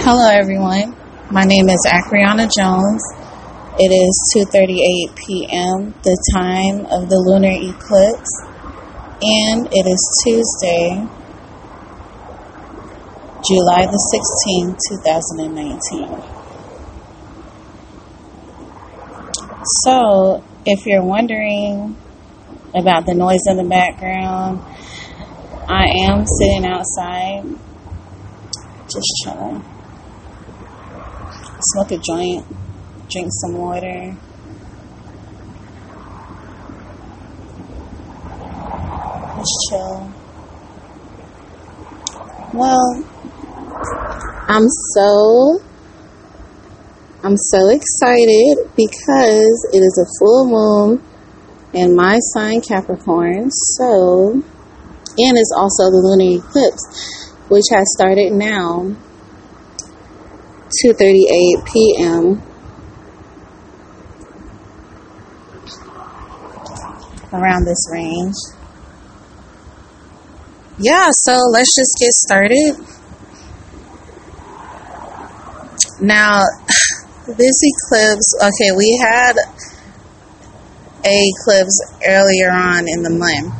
Hello everyone, my name is Akriana Jones. It is 2:38 p.m., the time of the lunar eclipse, and it is Tuesday, July the 16th, 2019. So, if you're wondering about the noise in the background, I am sitting outside, just chilling. Smoke a joint, drink some water. Just chill. Well, I'm so excited because it is a full moon in my sign Capricorn. And it's also the lunar eclipse, which has started now, 2:38 p.m. around this range. Yeah, so let's just get started. Now, this eclipse, okay, we had a eclipse earlier on in the month,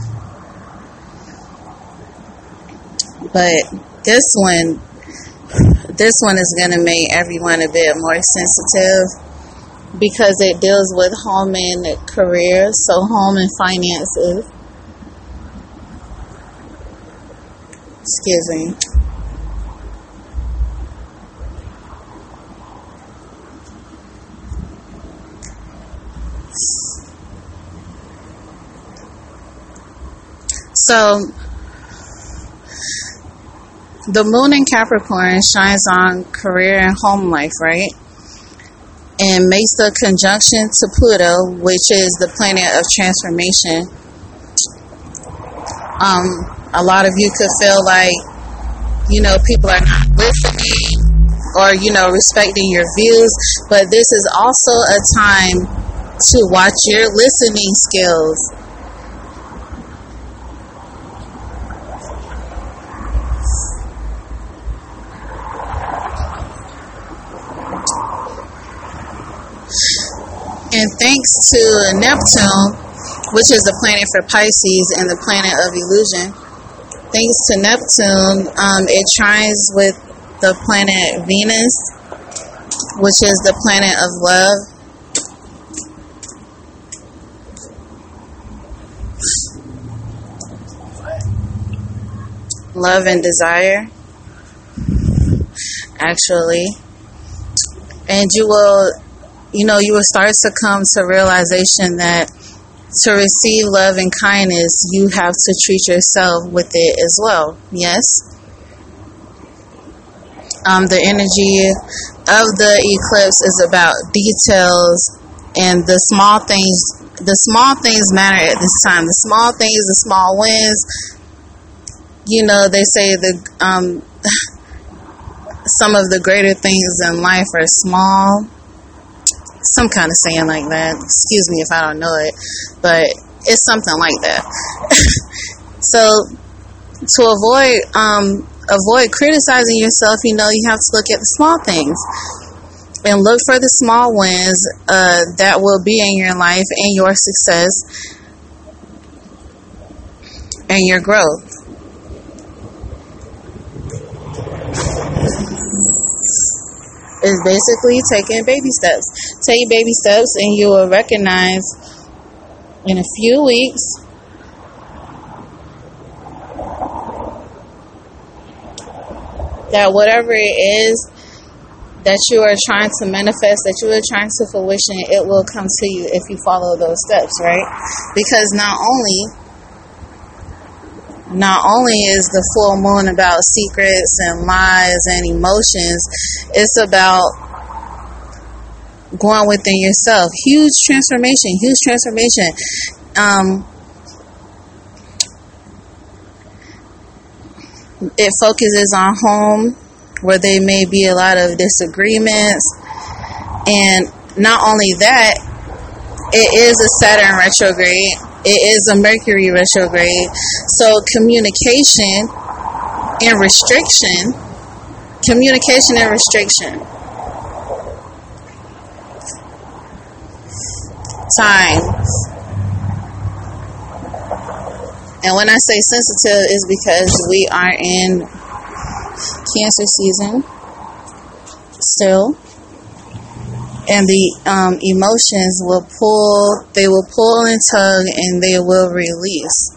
but this one is going to make everyone a bit more sensitive because it deals with home and career, so home and finances. Excuse me. So, the moon in Capricorn shines on career and home life, right? And makes the conjunction to Pluto, which is the planet of transformation. A lot of you could feel like, people are not listening or, respecting your views. But this is also a time to watch your listening skills. And thanks to Neptune, which is the planet for Pisces and the planet of illusion, thanks to Neptune, it trines with the planet Venus, which is the planet of love and desire, actually. And you will start to come to realization that to receive love and kindness, you have to treat yourself with it as well. Yes? The energy of the eclipse is about details and the small things. The small things matter at this time. The small things, the small wins. They say some of the greater things in life are small. Some kind of saying like that. Excuse me if I don't know it, but it's something like that. So to avoid criticizing yourself, you have to look at the small things and look for the small wins that will be in your life and your success and your growth. Is basically taking baby steps. Take baby steps and you will recognize in a few weeks that whatever it is that you are trying to manifest, that you are trying to fruition, it will come to you if you follow those steps, right? Because not only is the full moon about secrets and lies and emotions, it's about going within yourself. Huge transformation. It focuses on home, where there may be a lot of disagreements. And not only that, it is a Saturn retrograde. It is a Mercury retrograde. So communication and restriction Communication and restriction. Times. And when I say sensitive, it's because we are in Cancer season still. And the emotions will pull and tug, and they will release.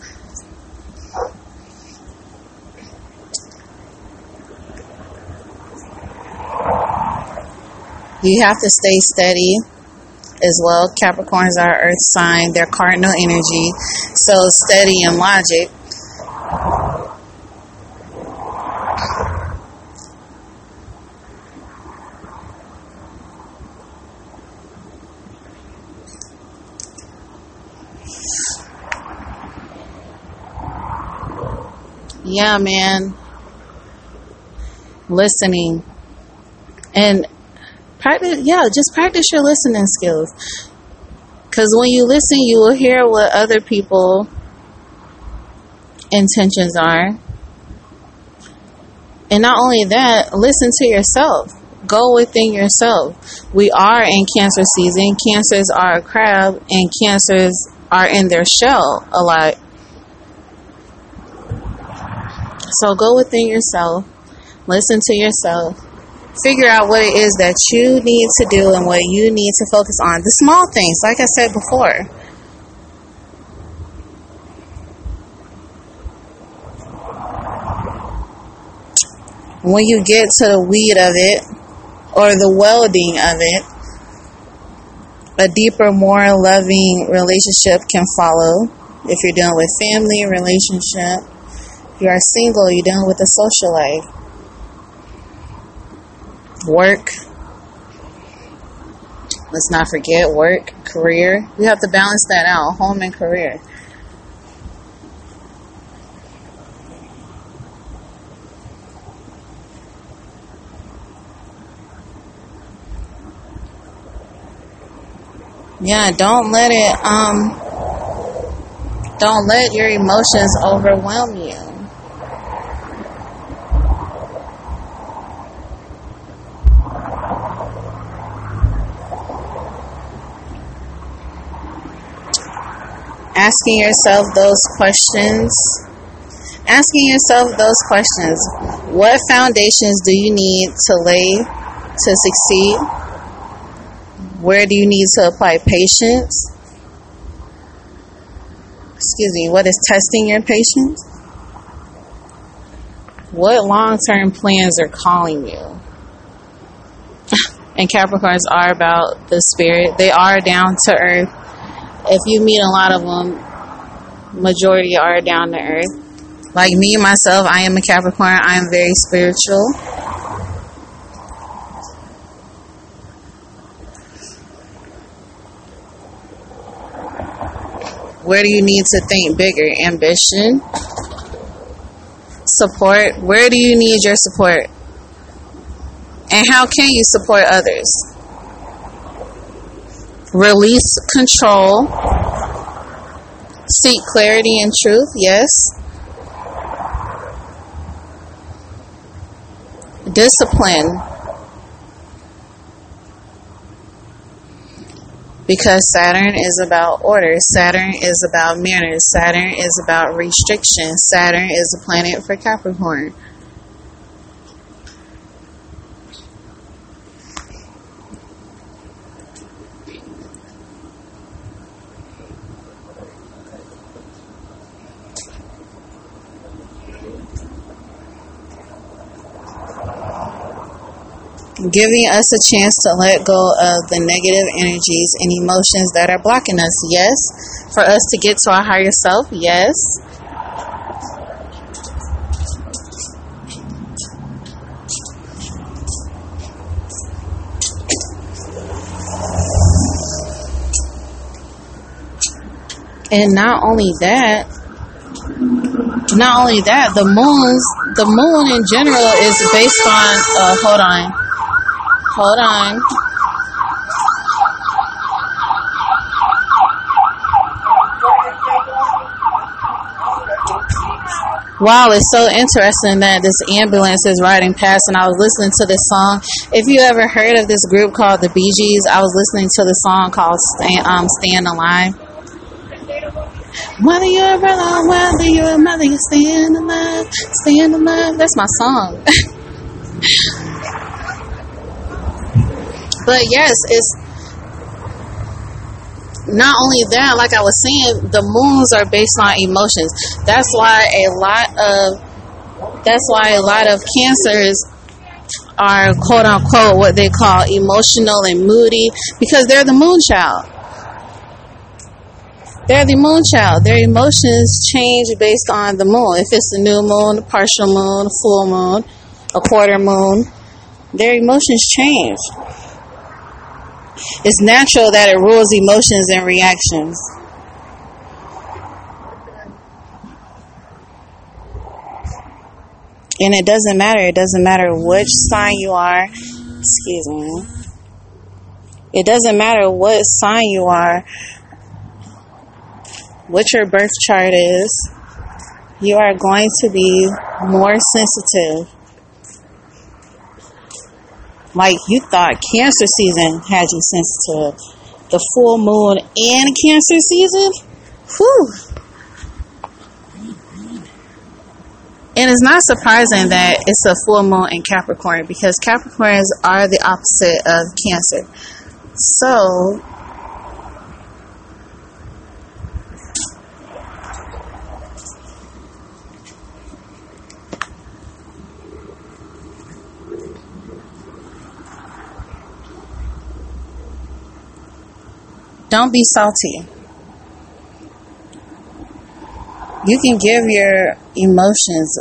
You have to stay steady as well. Capricorns are earth sign. They're cardinal energy. So steady in logic. Yeah, man. Listening. And just practice your listening skills. Because when you listen, you will hear what other people's intentions are. And not only that, listen to yourself. Go within yourself. We are in Cancer season. Cancers are a crab, and Cancers are in their shell a lot. So go within yourself. Listen to yourself. Figure out what it is that you need to do and what you need to focus on. The small things, like I said before. When you get to the weed of it, or the welding of it, a deeper, more loving relationship can follow. If you're dealing with family, relationship. If you are single, you're dealing with a social life. Work. Let's not forget work, career. We have to balance that out, home and career. Yeah, don't let your emotions overwhelm you. Asking yourself those questions. What foundations do you need to lay to succeed? Where do you need to apply patience? What is testing your patience? What long-term plans are calling you? And Capricorns are about the spirit. They are down to earth. If you meet a lot of them, majority are down to earth. Like me, myself, I am a Capricorn. I am very spiritual. Where do you need to think bigger? Ambition. Support. Where do you need your support? And how can you support others? Release control. Seek clarity and truth. Yes. Discipline. Because Saturn is about order. Saturn is about manners. Saturn is about restriction. Saturn is a planet for Capricorn. Giving us a chance to let go of the negative energies and emotions that are blocking us. Yes. For us to get to our higher self. Yes. And not only that, the moon in general is based on, hold on. Wow, it's so interesting that this ambulance is riding past, and I was listening to this song. If you ever heard of this group called the Bee Gees, I was listening to the song called Stand Alive. Whether you're a brother, whether you're a mother, you stand alive, stand alive. That's my song. But yes, it's not only that, like I was saying, the moons are based on emotions. That's why a lot of cancers are quote unquote what they call emotional and moody, because they're the moon child. They're the moon child. Their emotions change based on the moon. If it's a new moon, a partial moon, a full moon, a quarter moon, their emotions change. It's natural that it rules emotions and reactions. And it doesn't matter. It doesn't matter which sign you are. Excuse me. It doesn't matter what sign you are, what your birth chart is. You are going to be more sensitive. Like you thought Cancer season had you sensitive. The full moon and Cancer season? Whew. And it's not surprising that it's a full moon in Capricorn, because Capricorns are the opposite of Cancer. So, don't be salty. You can give your emotions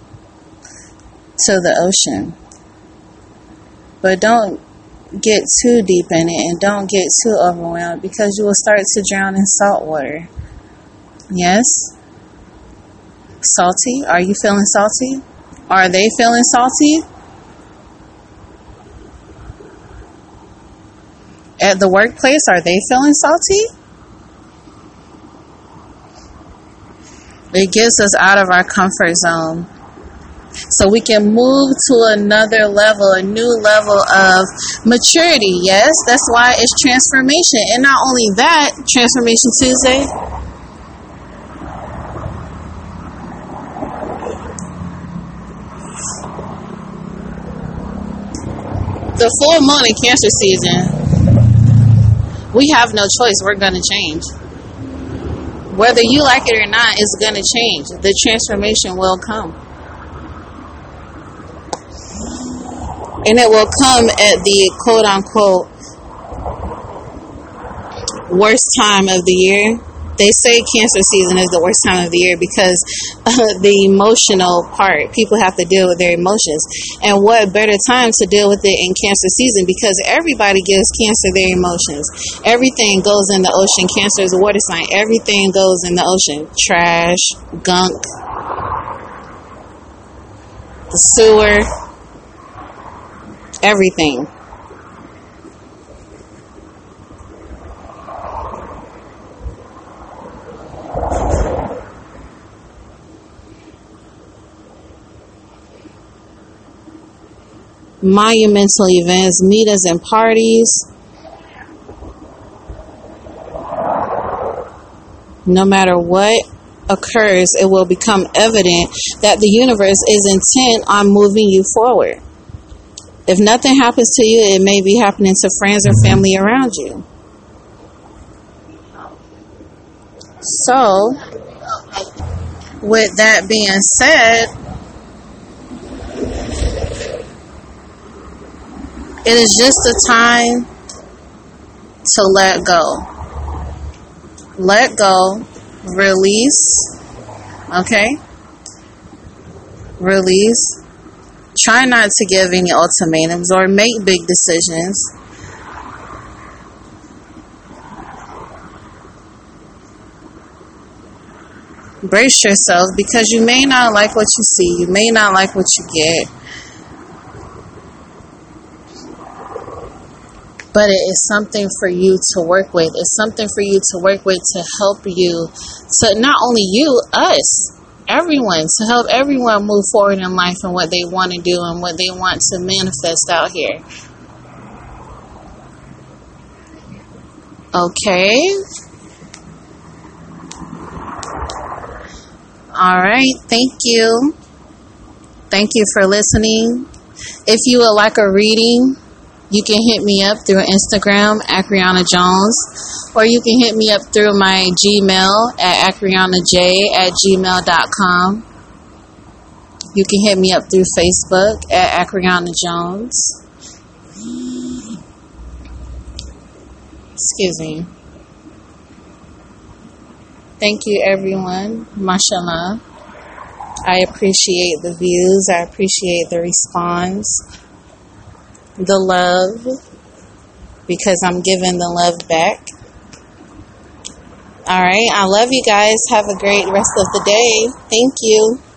to the ocean, but don't get too deep in it and don't get too overwhelmed, because you will start to drown in salt water. Yes? Salty? Are you feeling salty? Are they feeling salty? At the workplace, are they feeling salty? It gets us out of our comfort zone, so we can move to another level, a new level of maturity. Yes, that's why it's transformation. And not only that, Transformation Tuesday, the full moon in Cancer season, we have no choice. We're going to change. Whether you like it or not, it's going to change. The transformation will come. And it will come at the quote-unquote worst time of the year. They say Cancer season is the worst time of the year because the emotional part, people have to deal with their emotions. And what better time to deal with it in Cancer season, because everybody gives Cancer their emotions. Everything goes in the ocean. Cancer is a water sign. Everything goes in the ocean. Trash, gunk, the sewer, everything. Monumental events, meetups and parties. No matter what occurs, it will become evident that the universe is intent on moving you forward. If nothing happens to you, it may be happening to friends or family around you. So, with that being said, it is just a time to let go. Let go. Release. Okay? Release. Try not to give any ultimatums or make big decisions. Brace yourself, because you may not like what you see. You may not like what you get. But it is something for you to work with. It's something for you to work with to help you, to not only you, us, everyone, to help everyone move forward in life and what they want to do and what they want to manifest out here. Okay. All right. Thank you. Thank you for listening. If you would like a reading, you can hit me up through Instagram, Acriana Jones, or you can hit me up through my Gmail at acrianaj@gmail.com. You can hit me up through Facebook at Acriana Jones. Excuse me. Thank you, everyone. Mashallah. I appreciate the views. I appreciate the response, the love, because I'm giving the love back. All right. I love you guys. Have a great rest of the day. Thank you.